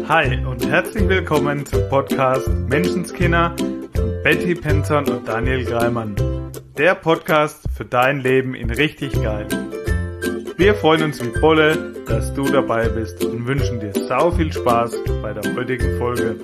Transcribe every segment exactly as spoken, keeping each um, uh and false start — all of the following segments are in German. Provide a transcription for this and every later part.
Hi und herzlich willkommen zum Podcast Menschenskinder von Betty Penzorn und Daniel Greimann. Der Podcast für dein Leben in richtig geil. Wir freuen uns wie Bolle, dass du dabei bist und wünschen dir sau viel Spaß bei der heutigen Folge.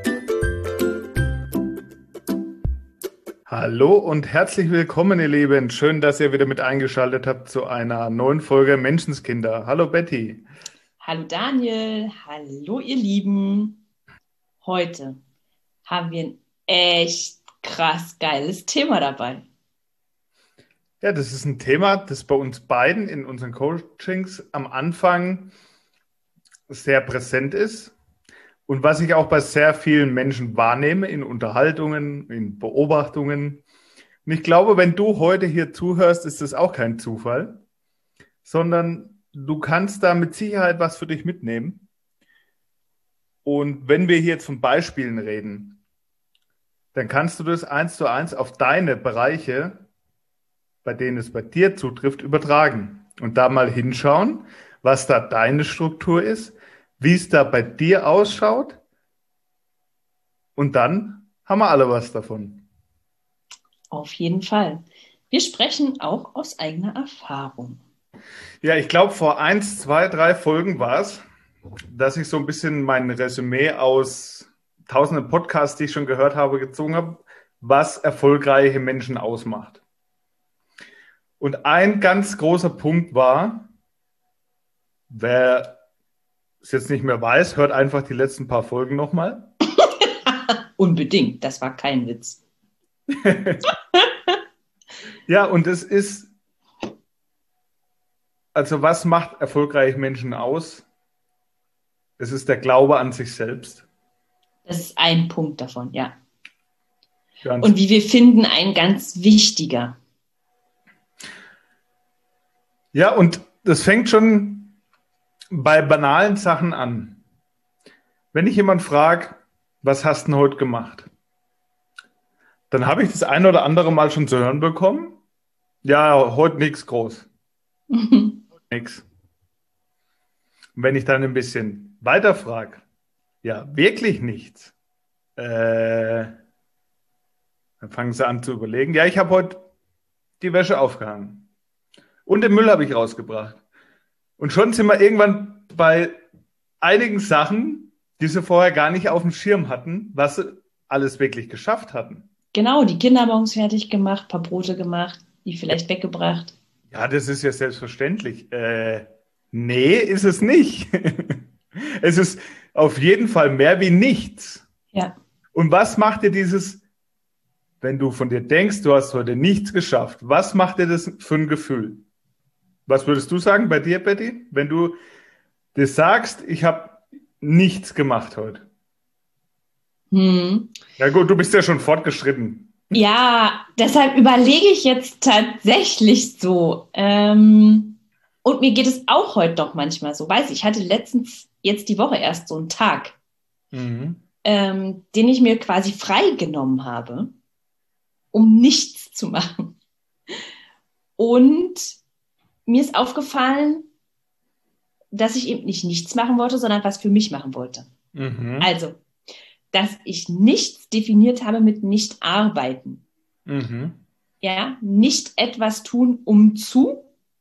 Hallo und herzlich willkommen, ihr Lieben. Schön, dass ihr wieder mit eingeschaltet habt zu einer neuen Folge Menschenskinder. Hallo Betty. Hallo Daniel, hallo ihr Lieben. Heute haben wir ein echt krass geiles Thema dabei. Ja, das ist ein Thema, das bei uns beiden in unseren Coachings am Anfang sehr präsent ist und was ich auch bei sehr vielen Menschen wahrnehme in Unterhaltungen, in Beobachtungen. Und ich glaube, wenn du heute hier zuhörst, ist das auch kein Zufall, sondern du kannst da mit Sicherheit was für dich mitnehmen. Und wenn wir hier jetzt von Beispielen reden, dann kannst du das eins zu eins auf deine Bereiche, bei denen es bei dir zutrifft, übertragen. Und da mal hinschauen, was da deine Struktur ist, wie es da bei dir ausschaut. Und dann haben wir alle was davon. Auf jeden Fall. Wir sprechen auch aus eigener Erfahrung. Ja, ich glaube, vor eins, zwei, drei Folgen war es, dass ich so ein bisschen mein Resümee aus tausenden Podcasts, die ich schon gehört habe, gezogen habe, was erfolgreiche Menschen ausmacht. Und ein ganz großer Punkt war, wer es jetzt nicht mehr weiß, hört einfach die letzten paar Folgen nochmal. Unbedingt, das war kein Witz. Ja, und es ist, also was macht erfolgreiche Menschen aus? Es ist der Glaube an sich selbst. Das ist ein Punkt davon, ja. Ganz Und wie wir finden, ein ganz wichtiger. Ja, und das fängt schon bei banalen Sachen an. Wenn ich jemand frage, was hast du denn heute gemacht? Dann habe ich das ein oder andere Mal schon zu hören bekommen. Ja, heute nichts groß. Nix. Und wenn ich dann ein bisschen weiter frage, ja, wirklich nichts, äh, dann fangen sie an zu überlegen. Ja, ich habe heute die Wäsche aufgehangen und den Müll habe ich rausgebracht. Und schon sind wir irgendwann bei einigen Sachen, die sie vorher gar nicht auf dem Schirm hatten, was sie alles wirklich geschafft hatten. Genau, die Kinderbons fertig gemacht, paar Brote gemacht, die vielleicht weggebracht. Ja, das ist ja selbstverständlich. Äh, nee, ist es nicht. Es ist auf jeden Fall mehr wie nichts. Ja. Und was macht dir dieses, wenn du von dir denkst, du hast heute nichts geschafft, was macht dir das für ein Gefühl? Was würdest du sagen bei dir, Betty, wenn du dir sagst, ich habe nichts gemacht heute? Hm. Ja gut, du bist ja schon fortgeschritten. Ja, deshalb überlege ich jetzt tatsächlich so. Ähm, und mir geht es auch heute doch manchmal so. Weiß ich, ich hatte letztens, jetzt die Woche erst so einen Tag, Mhm. ähm, den ich mir quasi freigenommen habe, um nichts zu machen. Und mir ist aufgefallen, dass ich eben nicht nichts machen wollte, sondern was für mich machen wollte. Mhm. Also, dass ich nichts definiert habe mit nicht arbeiten. Mhm. Ja, nicht etwas tun, um zu,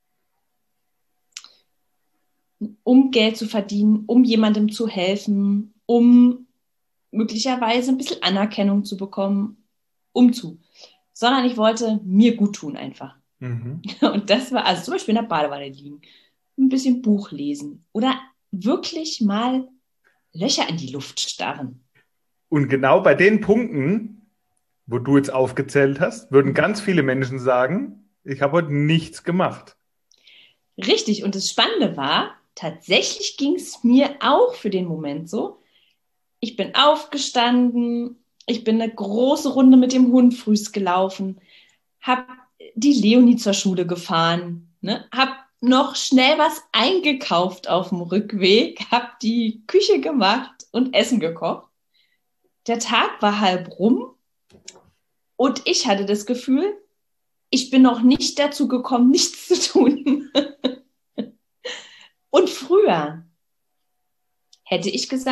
um Geld zu verdienen, um jemandem zu helfen, um möglicherweise ein bisschen Anerkennung zu bekommen, um zu. Sondern ich wollte mir gut tun einfach. Mhm. Und das war, also zum Beispiel in der Badewanne liegen, ein bisschen Buch lesen oder wirklich mal Löcher in die Luft starren. Und genau bei den Punkten, wo du jetzt aufgezählt hast, würden ganz viele Menschen sagen, ich habe heute nichts gemacht. Richtig, und das Spannende war, tatsächlich ging es mir auch für den Moment so. Ich bin aufgestanden, ich bin eine große Runde mit dem Hund frühs gelaufen, habe die Leonie zur Schule gefahren, ne, habe noch schnell was eingekauft auf dem Rückweg, habe die Küche gemacht und Essen gekocht. Der Tag war halb rum und ich hatte das Gefühl, ich bin noch nicht dazu gekommen, nichts zu tun. Und früher hätte ich gesagt,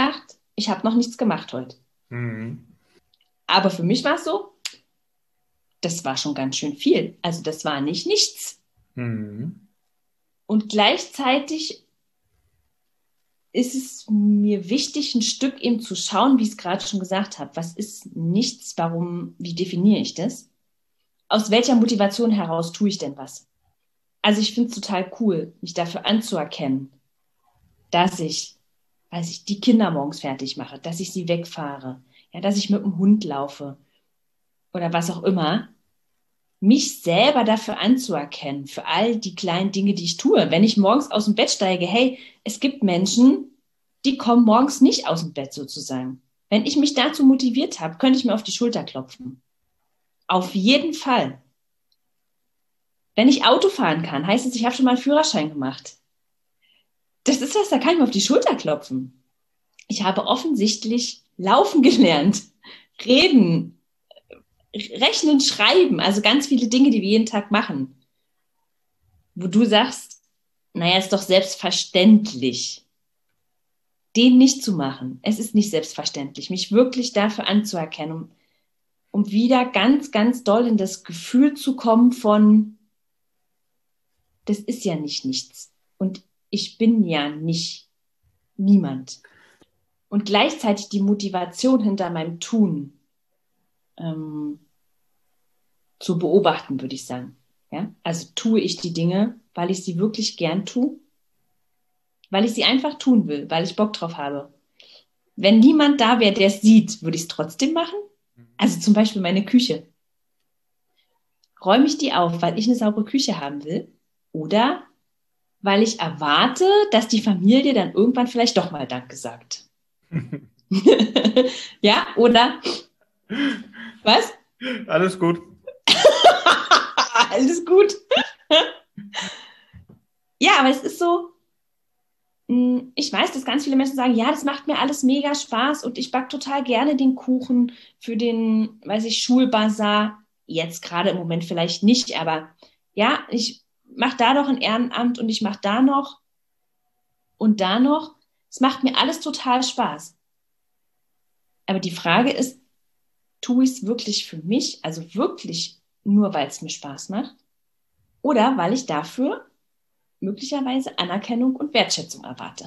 ich habe noch nichts gemacht heute. Mhm. Aber für mich war es so, das war schon ganz schön viel. Also das war nicht nichts. Mhm. Und gleichzeitig ist es mir wichtig, ein Stück eben zu schauen, wie ich es gerade schon gesagt habe. Was ist nichts? Warum, wie definiere ich das? Aus welcher Motivation heraus tue ich denn was? Also ich finde es total cool, mich dafür anzuerkennen, dass ich, weiß ich, die Kinder morgens fertig mache, dass ich sie wegfahre, ja, dass ich mit dem Hund laufe oder was auch immer. Mich selber dafür anzuerkennen, für all die kleinen Dinge, die ich tue. Wenn ich morgens aus dem Bett steige, hey, es gibt Menschen, die kommen morgens nicht aus dem Bett sozusagen. Wenn ich mich dazu motiviert habe, könnte ich mir auf die Schulter klopfen. Auf jeden Fall. Wenn ich Auto fahren kann, heißt es, ich habe schon mal einen Führerschein gemacht. Das ist was, da kann ich mir auf die Schulter klopfen. Ich habe offensichtlich laufen gelernt, reden, rechnen, schreiben, also ganz viele Dinge, die wir jeden Tag machen. Wo du sagst, naja, ist doch selbstverständlich, den nicht zu machen. Es ist nicht selbstverständlich, mich wirklich dafür anzuerkennen, um, um wieder ganz, ganz doll in das Gefühl zu kommen von, das ist ja nicht nichts. Und ich bin ja nicht niemand. Und gleichzeitig die Motivation hinter meinem Tun ähm, zu beobachten, würde ich sagen. Ja? Also tue ich die Dinge, weil ich sie wirklich gern tue, weil ich sie einfach tun will, weil ich Bock drauf habe. Wenn niemand da wäre, der es sieht, würde ich es trotzdem machen. Also zum Beispiel meine Küche. Räume ich die auf, weil ich eine saubere Küche haben will? Oder weil ich erwarte, dass die Familie dann irgendwann vielleicht doch mal Danke sagt? Ja, oder? Was? Alles gut. Alles gut. Ja, aber es ist so, ich weiß, dass ganz viele Menschen sagen, ja, das macht mir alles mega Spaß und ich backe total gerne den Kuchen für den, weiß ich, Schulbazar. Jetzt gerade im Moment vielleicht nicht, aber ja, ich mache da noch ein Ehrenamt und ich mache da noch und da noch. Es macht mir alles total Spaß. Aber die Frage ist, tue ich es wirklich für mich, also wirklich nur, weil es mir Spaß macht, oder weil ich dafür möglicherweise Anerkennung und Wertschätzung erwarte?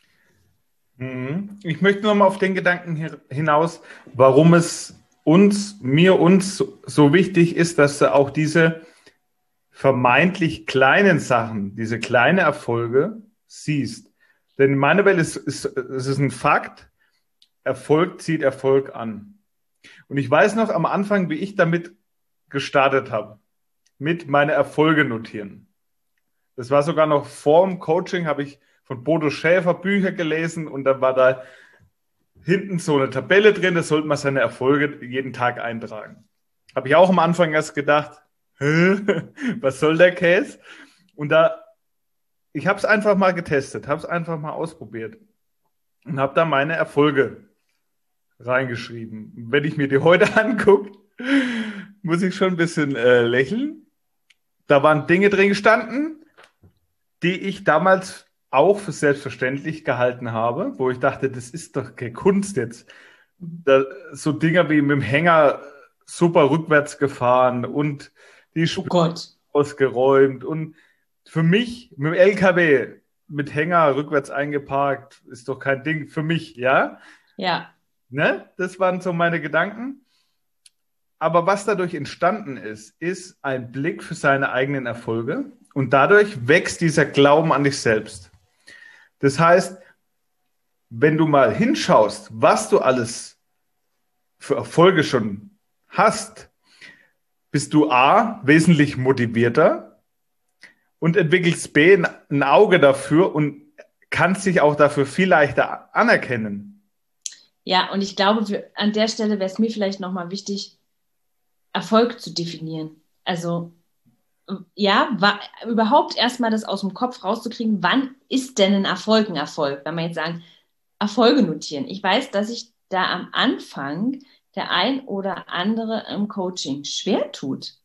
Mhm. Ich möchte nochmal auf den Gedanken hier hinaus, warum es uns, mir, uns so so wichtig ist, dass du auch diese vermeintlich kleinen Sachen, diese kleinen Erfolge siehst. Denn in meiner Welt ist, ist, ist es ein Fakt, Erfolg zieht Erfolg an. Und ich weiß noch am Anfang, wie ich damit gestartet habe, mit meine Erfolge notieren. Das war sogar noch vor dem Coaching, habe ich von Bodo Schäfer Bücher gelesen und da war da hinten so eine Tabelle drin, da sollte man seine Erfolge jeden Tag eintragen. Habe ich auch am Anfang erst gedacht, hä, was soll der Käse? Und da, ich habe es einfach mal getestet, habe es einfach mal ausprobiert und habe da meine Erfolge reingeschrieben. Wenn ich mir die heute angucke, muss ich schon ein bisschen äh, lächeln. Da waren Dinge drin gestanden, die ich damals auch für selbstverständlich gehalten habe, wo ich dachte, das ist doch keine Kunst jetzt. Da, so Dinger wie mit dem Hänger super rückwärts gefahren und die Oh Spüle Gott. ausgeräumt und für mich mit dem L K W mit Hänger rückwärts eingeparkt ist doch kein Ding für mich, ja? Ja, Ne? Das waren so meine Gedanken. Aber was dadurch entstanden ist, ist ein Blick für seine eigenen Erfolge und dadurch wächst dieser Glauben an dich selbst. Das heißt, wenn du mal hinschaust, was du alles für Erfolge schon hast, bist du A, wesentlich motivierter und entwickelst B, ein Auge dafür und kannst dich auch dafür viel leichter anerkennen. ja, und ich glaube, für, an der Stelle wäre es mir vielleicht nochmal wichtig, Erfolg zu definieren. Also, ja, wa, überhaupt erstmal das aus dem Kopf rauszukriegen, wann ist denn ein Erfolg ein Erfolg? Wenn wir jetzt sagen, Erfolge notieren. Ich weiß, dass sich da am Anfang der ein oder andere im Coaching schwer tut.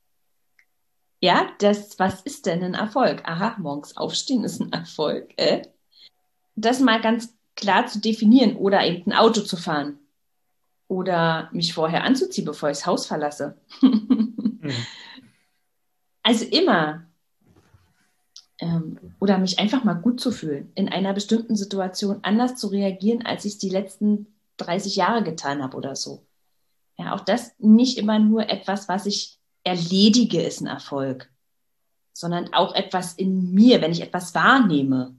Ja, das, was ist denn ein Erfolg? Aha, morgens aufstehen ist ein Erfolg. Äh? Das mal ganz klar zu definieren oder eben ein Auto zu fahren oder mich vorher anzuziehen, bevor ich das Haus verlasse. Mhm. Also immer. Ähm, oder mich einfach mal gut zu fühlen, in einer bestimmten Situation anders zu reagieren, als ich es die letzten dreißig Jahre getan habe oder so. Ja, auch das nicht immer nur etwas, was ich erledige, ist ein Erfolg, sondern auch etwas in mir, wenn ich etwas wahrnehme.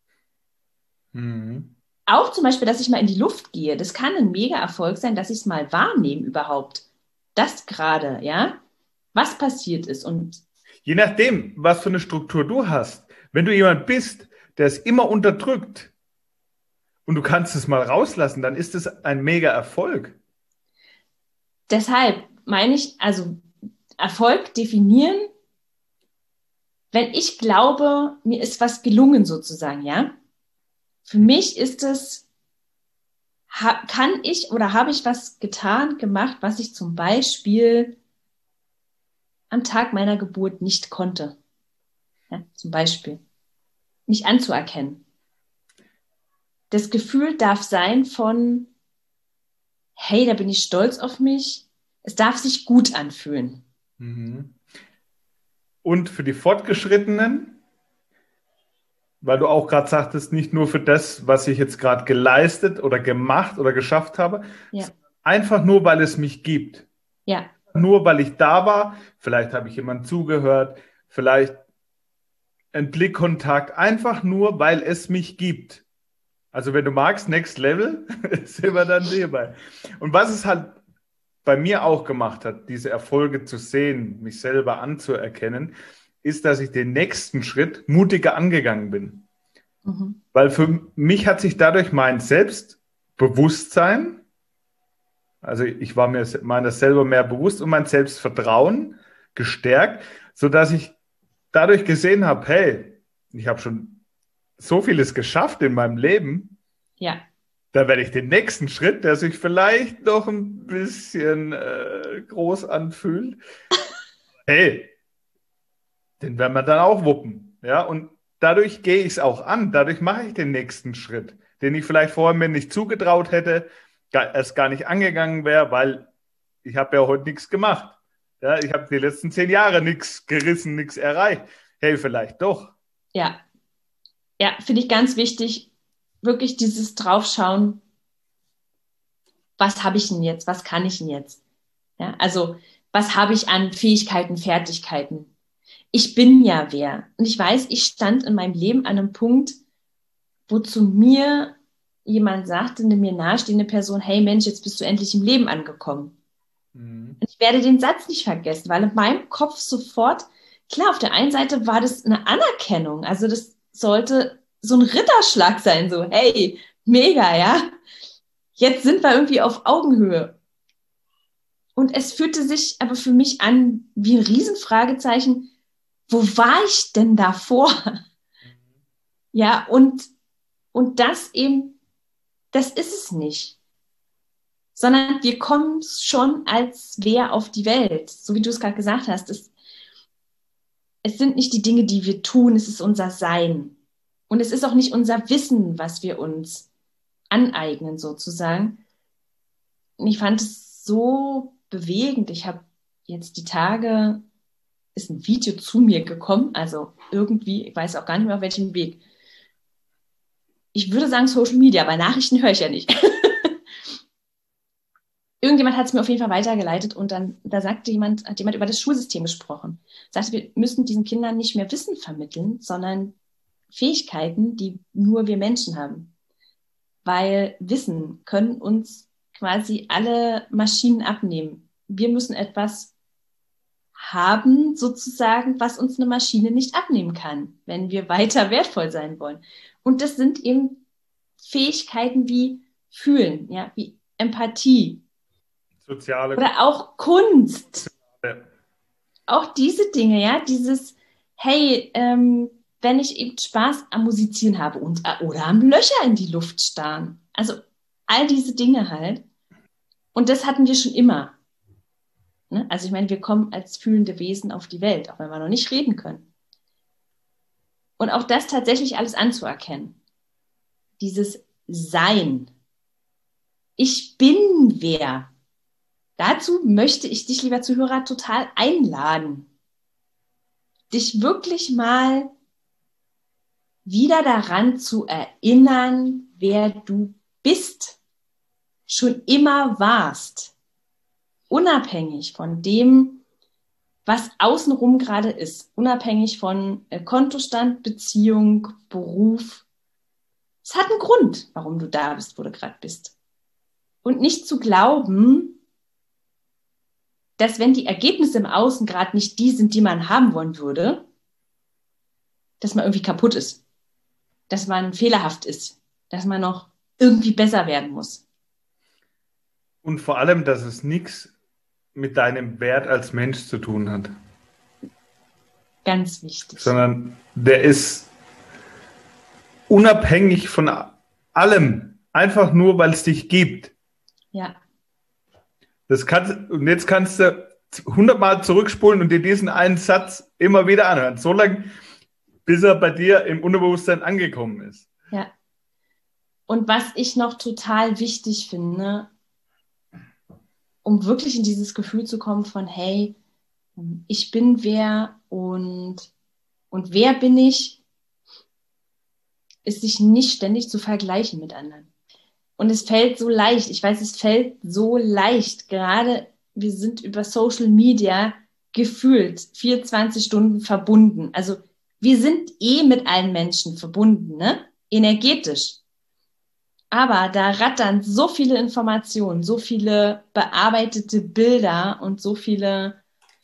Mhm. Auch zum Beispiel, dass ich mal in die Luft gehe, das kann ein Mega-Erfolg sein, dass ich es mal wahrnehme überhaupt. Das gerade, ja, was passiert ist. Und Je nachdem, was für eine Struktur du hast. Wenn du jemand bist, der es immer unterdrückt und du kannst es mal rauslassen, dann ist es ein mega Erfolg. deshalb meine ich, also Erfolg definieren, wenn ich glaube, mir ist was gelungen sozusagen, ja. Für mich ist es, ha, kann ich oder habe ich was getan, gemacht, was ich zum Beispiel am Tag meiner Geburt nicht konnte. Ja, zum Beispiel. Mich anzuerkennen. Das Gefühl darf sein von, hey, da bin ich stolz auf mich. Es darf sich gut anfühlen. Mhm. Und für die Fortgeschrittenen, weil du auch gerade sagtest, nicht nur für das, was ich jetzt gerade geleistet oder gemacht oder geschafft habe, Ja, einfach nur, weil es mich gibt. ja, Nur weil ich da war, vielleicht habe ich jemand zugehört, vielleicht ein Blickkontakt, einfach nur, weil es mich gibt. Also wenn du magst, Next Level, sind wir dann hierbei. Und was es halt bei mir auch gemacht hat, diese Erfolge zu sehen, mich selber anzuerkennen, ist, dass ich den nächsten Schritt mutiger angegangen bin. mhm. Weil für mich hat sich dadurch mein Selbstbewusstsein, also ich war mir meiner selber mehr bewusst und mein Selbstvertrauen gestärkt, sodass ich dadurch gesehen habe, hey, ich habe schon so vieles geschafft in meinem Leben, Ja, da werde ich den nächsten Schritt, der sich vielleicht noch ein bisschen äh, groß anfühlt, hey, den werden wir dann auch wuppen. Ja, und dadurch gehe ich es auch an. Dadurch mache ich den nächsten Schritt, den ich vielleicht vorher mir nicht zugetraut hätte, gar, erst gar nicht angegangen wäre, weil ich habe ja heute nichts gemacht. Ja, ich habe die letzten zehn Jahre nichts gerissen, nichts erreicht. Hey, vielleicht doch. ja, ja, finde ich ganz wichtig, wirklich dieses Draufschauen, was habe ich denn jetzt, was kann ich denn jetzt? Ja, also, was habe ich an Fähigkeiten, Fertigkeiten? Ich bin ja wer. Und ich weiß, ich stand in meinem Leben an einem Punkt, wo zu mir jemand sagte, eine mir nahestehende Person, hey Mensch, jetzt bist du endlich im Leben angekommen. Mhm. Und ich werde den Satz nicht vergessen, weil in meinem Kopf sofort, klar, auf der einen Seite war das eine Anerkennung. Also das sollte so ein Ritterschlag sein, so, hey, mega, ja. Jetzt sind wir irgendwie auf Augenhöhe. Und es fühlte sich aber für mich an wie ein Riesenfragezeichen. Wo war ich denn davor? Ja, und, und das eben, das ist es nicht. Sondern wir kommen schon als wer auf die Welt. So wie du es gerade gesagt hast. Es, es sind nicht die Dinge, die wir tun, es ist unser Sein. Und es ist auch nicht unser Wissen, was wir uns aneignen, sozusagen. Und ich fand es so bewegend. Ich habe jetzt die Tage, ist ein Video zu mir gekommen, also irgendwie, ich weiß auch gar nicht mehr auf welchem Weg. Ich würde sagen Social Media, aber Nachrichten höre ich ja nicht. Irgendjemand hat es mir auf jeden Fall weitergeleitet und dann, da sagte jemand, hat jemand über das Schulsystem gesprochen. Sagte, wir müssen diesen Kindern nicht mehr Wissen vermitteln, sondern Fähigkeiten, die nur wir Menschen haben. Weil Wissen können uns quasi alle Maschinen abnehmen. Wir müssen etwas haben, sozusagen, was uns eine Maschine nicht abnehmen kann, wenn wir weiter wertvoll sein wollen. Und das sind eben Fähigkeiten wie Fühlen, ja, wie Empathie Soziale. oder auch Kunst. Ja. Auch diese Dinge, ja, dieses, hey, ähm, wenn ich eben Spaß am Musizieren habe und, oder am Löcher in die Luft starren. Also all diese Dinge halt. Und das hatten wir schon immer. Ne? Also ich meine, wir kommen als fühlende Wesen auf die Welt, auch wenn wir noch nicht reden können. Und auch das tatsächlich alles anzuerkennen. Dieses sein. Ich bin wer. Dazu möchte ich dich, lieber Zuhörer, total einladen, dich wirklich mal wieder daran zu erinnern, wer du bist, schon immer warst, unabhängig von dem, was außenrum gerade ist, unabhängig von äh, Kontostand, Beziehung, Beruf. Es hat einen Grund, warum du da bist, wo du gerade bist. Und nicht zu glauben, dass wenn die Ergebnisse im Außen gerade nicht die sind, die man haben wollen würde, dass man irgendwie kaputt ist, dass man fehlerhaft ist, dass man noch irgendwie besser werden muss. Und vor allem, dass es nichts mit deinem Wert als Mensch zu tun hat. Ganz wichtig. Sondern der ist unabhängig von allem, einfach nur, weil es dich gibt. Ja. Das kannst, und jetzt kannst du hundertmal zurückspulen und dir diesen einen Satz immer wieder anhören, so lange, bis er bei dir im Unterbewusstsein angekommen ist. Ja. Und was ich noch total wichtig finde, um wirklich in dieses Gefühl zu kommen von, hey, ich bin wer und, und wer bin ich, ist sich nicht ständig zu vergleichen mit anderen. Und es fällt so leicht, ich weiß, es fällt so leicht, gerade wir sind über Social Media gefühlt vierundzwanzig Stunden verbunden. Also wir sind eh mit allen Menschen verbunden, ne? Energetisch. Aber da rattern so viele Informationen, so viele bearbeitete Bilder und so viele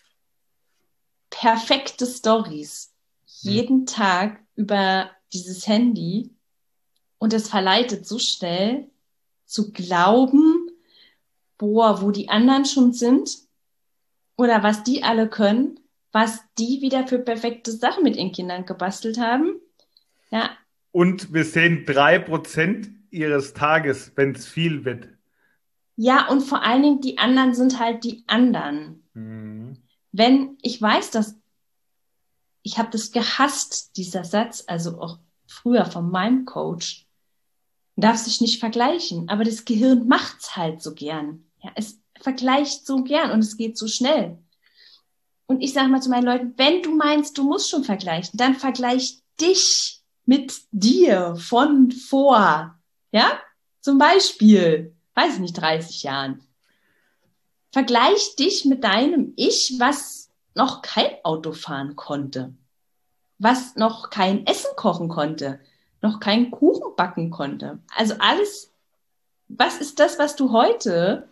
perfekte Stories jeden hm. Tag über dieses Handy. Und es verleitet so schnell zu glauben, boah, wo die anderen schon sind oder was die alle können, was die wieder für perfekte Sachen mit ihren Kindern gebastelt haben. Ja. Und wir sehen drei Prozent ihres Tages, wenn es viel wird. Ja, und vor allen Dingen, die anderen sind halt die anderen. Mhm. Wenn ich weiß, dass ich habe das gehasst, dieser Satz, also auch früher von meinem Coach, darfst dich nicht vergleichen, aber das Gehirn macht's halt so gern. Ja, es vergleicht so gern und es geht so schnell. Und ich sage mal zu meinen Leuten, wenn du meinst, du musst schon vergleichen, dann vergleich dich mit dir von vor. Ja, zum Beispiel, weiß ich nicht, dreißig Jahren. Vergleich dich mit deinem Ich, was noch kein Auto fahren konnte, was noch kein Essen kochen konnte, noch keinen Kuchen backen konnte. Also alles, was ist das, was du heute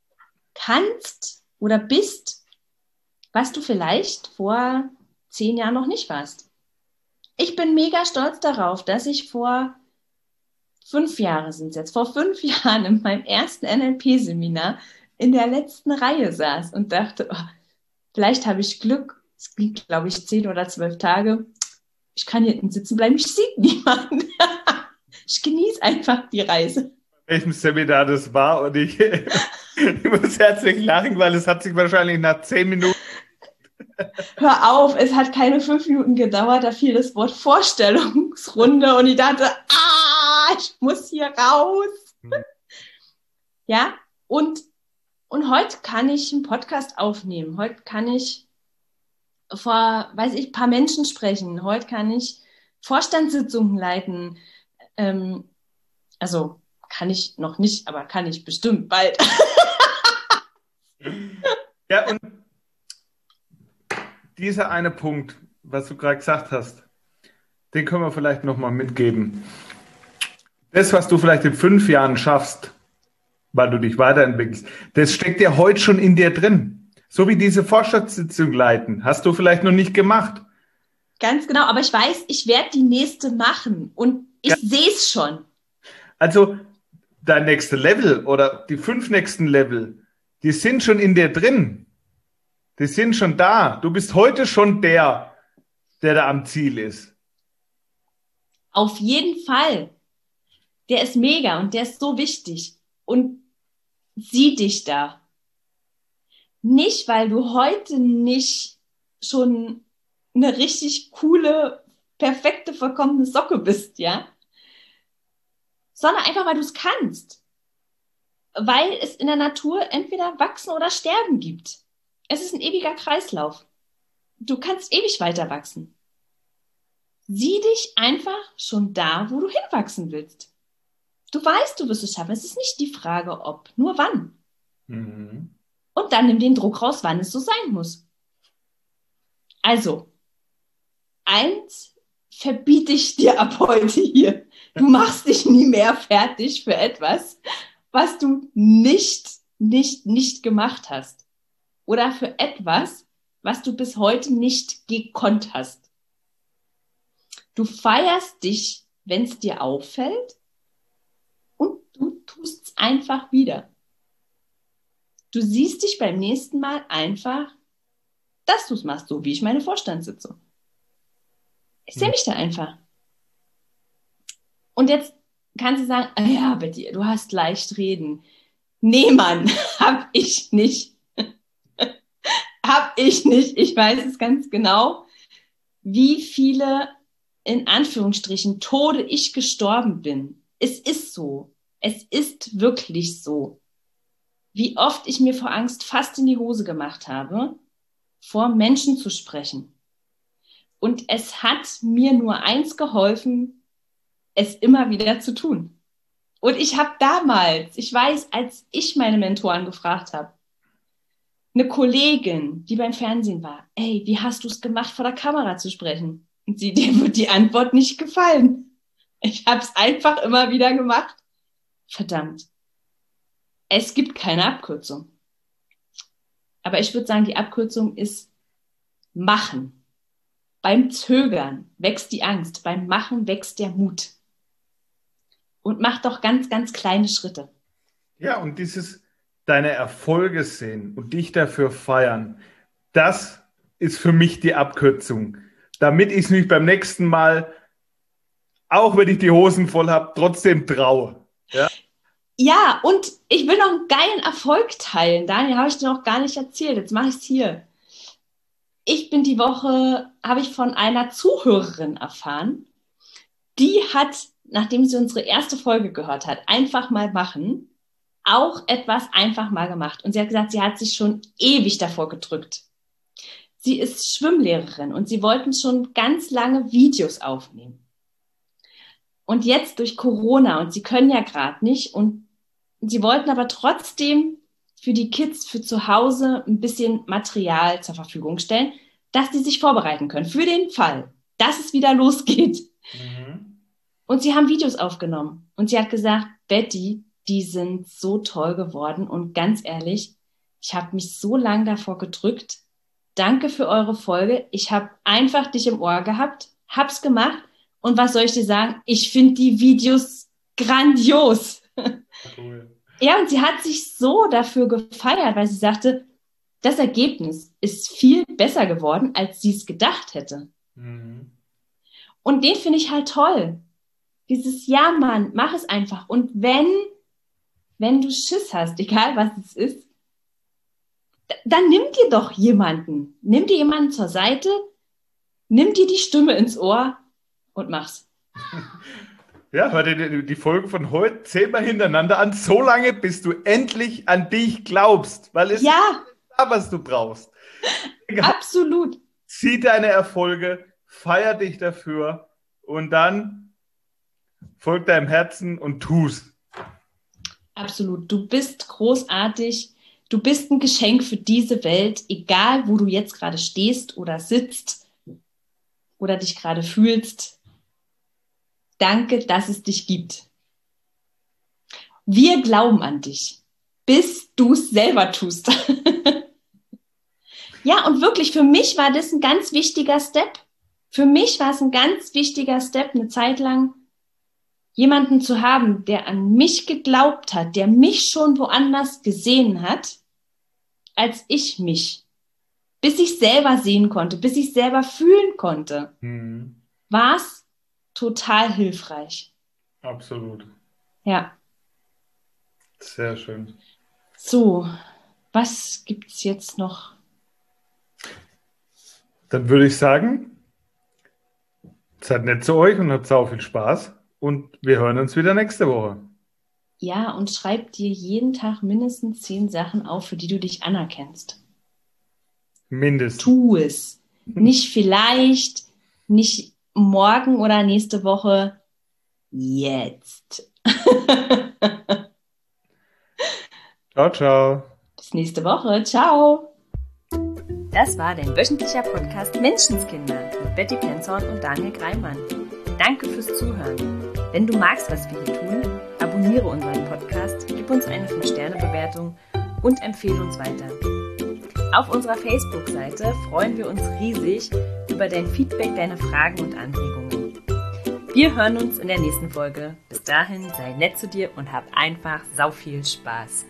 kannst oder bist, was du vielleicht vor zehn Jahren noch nicht warst. Ich bin mega stolz darauf, dass ich vor fünf Jahren sind es jetzt, vor fünf Jahren in meinem ersten N L P-Seminar in der letzten Reihe saß und dachte, oh, vielleicht habe ich Glück. Es ging, glaube ich, zehn oder zwölf Tage. Ich kann hier hinten sitzen bleiben, ich sehe niemanden. Ich genieße einfach die Reise. Welchem Seminar das war und ich, ich muss herzlich lachen, weil es hat sich wahrscheinlich nach zehn Minuten... Hör auf, es hat keine fünf Minuten gedauert, da fiel das Wort Vorstellungsrunde und ich dachte, ah, ich muss hier raus. Hm. Ja, und, und heute kann ich einen Podcast aufnehmen. Heute kann ich vor, weiß ich, ein paar Menschen sprechen. Heute kann ich Vorstandssitzungen leiten. Ähm, also kann ich noch nicht, aber kann ich bestimmt bald. Ja, und dieser eine Punkt, was du gerade gesagt hast, den können wir vielleicht nochmal mitgeben. Das, was du vielleicht in fünf Jahren schaffst, weil du dich weiterentwickelst, das steckt ja heute schon in dir drin. So wie diese Vorstandssitzung leiten, hast du vielleicht noch nicht gemacht. Ganz genau, aber ich weiß, ich werde die nächste machen und ich ja. sehe es schon. Also dein nächste Level oder die fünf nächsten Level, die sind schon in dir drin. Die sind schon da. Du bist heute schon der, der da am Ziel ist. Auf jeden Fall. Der ist mega und der ist so wichtig. Und sieh dich da. Nicht, weil du heute nicht schon eine richtig coole, perfekte, vollkommene Socke bist, ja? sondern einfach, weil du es kannst. Weil es in der Natur entweder wachsen oder sterben gibt. Es ist ein ewiger Kreislauf. Du kannst ewig weiter wachsen. Sieh dich einfach schon da, wo du hinwachsen willst. Du weißt, du wirst es schaffen. Es ist nicht die Frage, ob, nur wann. Mhm. Und dann nimm den Druck raus, wann es so sein muss. Also, eins verbiete ich dir ab heute hier. Du machst dich nie mehr fertig für etwas, was du nicht, nicht, nicht gemacht hast. Oder für etwas, was du bis heute nicht gekonnt hast. Du feierst dich, wenn es dir auffällt, und du tust es einfach wieder. Du siehst dich beim nächsten Mal einfach, dass du es machst, so wie ich meine Vorstandssitzung. Ich sehe mich da einfach. Und jetzt kannst du sagen, ah ja, Betty, du hast leicht reden. Nee, Mann, hab ich nicht. Hab ich nicht. Ich weiß es ganz genau, wie viele, in Anführungsstrichen, Tode ich gestorben bin. Es ist so. Es ist wirklich so. Wie oft ich mir vor Angst fast in die Hose gemacht habe, vor Menschen zu sprechen. Und es hat mir nur eins geholfen, es immer wieder zu tun. Und ich habe damals, ich weiß, als ich meine Mentoren gefragt habe, eine Kollegin, die beim Fernsehen war, ey, wie hast du es gemacht, vor der Kamera zu sprechen? Und sie, dir wird die Antwort nicht gefallen. Ich habe es einfach immer wieder gemacht. Verdammt. Es gibt keine Abkürzung. Aber ich würde sagen, die Abkürzung ist machen. Beim Zögern wächst die Angst, beim Machen wächst der Mut. Und mach doch ganz, ganz kleine Schritte. Ja, und dieses deine Erfolge sehen und dich dafür feiern, das ist für mich die Abkürzung. Damit ich es mich beim nächsten Mal, auch wenn ich die Hosen voll habe, trotzdem traue. Ja? Ja, und ich will noch einen geilen Erfolg teilen. Daniel, habe ich dir noch gar nicht erzählt. Jetzt mache ich es hier. Ich bin die Woche, habe ich von einer Zuhörerin erfahren, die hat, nachdem sie unsere erste Folge gehört hat, einfach mal machen, auch etwas einfach mal gemacht. Und sie hat gesagt, sie hat sich schon ewig davor gedrückt. Sie ist Schwimmlehrerin und sie wollten schon ganz lange Videos aufnehmen. Und jetzt durch Corona, und sie können ja gerade nicht, und sie wollten aber trotzdem für die Kids für zu Hause ein bisschen Material zur Verfügung stellen, dass die sich vorbereiten können für den Fall, dass es wieder losgeht. Mhm. Und sie haben Videos aufgenommen. Und sie hat gesagt, Betty, die sind so toll geworden. Und ganz ehrlich, ich habe mich so lange davor gedrückt. Danke für eure Folge. Ich habe einfach dich im Ohr gehabt, hab's gemacht. Und was soll ich dir sagen? Ich finde die Videos grandios. Cool. Ja, und sie hat sich so dafür gefeiert, weil sie sagte, das Ergebnis ist viel besser geworden, als sie es gedacht hätte. Mhm. Und den finde ich halt toll. Dieses, ja, Mann, mach es einfach. Und wenn, wenn du Schiss hast, egal was es ist, dann nimm dir doch jemanden. Nimm dir jemanden zur Seite, nimm dir die Stimme ins Ohr und mach's. Ja, hör dir die Folge von heute zehnmal hintereinander an, so lange, bis du endlich an dich glaubst, weil es ja. ist da, was du brauchst. Absolut. Zieh deine Erfolge, feier dich dafür und dann folg deinem Herzen und tu's. Absolut. Du bist großartig. Du bist ein Geschenk für diese Welt, egal wo du jetzt gerade stehst oder sitzt oder dich gerade fühlst. Danke, dass es dich gibt. Wir glauben an dich, bis du es selber tust. Ja, und wirklich, für mich war das ein ganz wichtiger Step. Für mich war es ein ganz wichtiger Step, eine Zeit lang jemanden zu haben, der an mich geglaubt hat, der mich schon woanders gesehen hat, als ich mich. Bis ich selber sehen konnte, bis ich selber fühlen konnte, mhm. war es total hilfreich. Absolut. Ja. Sehr schön. So, was gibt es jetzt noch? Dann würde ich sagen, seid nett zu euch und habt sau viel Spaß. Und wir hören uns wieder nächste Woche. Ja, und schreib dir jeden Tag mindestens zehn Sachen auf, für die du dich anerkennst. Mindestens. Tu es. Nicht vielleicht, nicht morgen oder nächste Woche. Jetzt. Ciao, ciao. Bis nächste Woche. Ciao. Das war dein wöchentlicher Podcast Menschenskinder mit Betty Penzorn und Daniel Greimann. Danke fürs Zuhören. Wenn du magst, was wir hier tun, abonniere unseren Podcast, gib uns eine fünf Sterne Bewertung und empfehle uns weiter. Auf unserer Facebook-Seite freuen wir uns riesig über dein Feedback, deine Fragen und Anregungen. Wir hören uns in der nächsten Folge. Bis dahin, sei nett zu dir und hab einfach sau viel Spaß.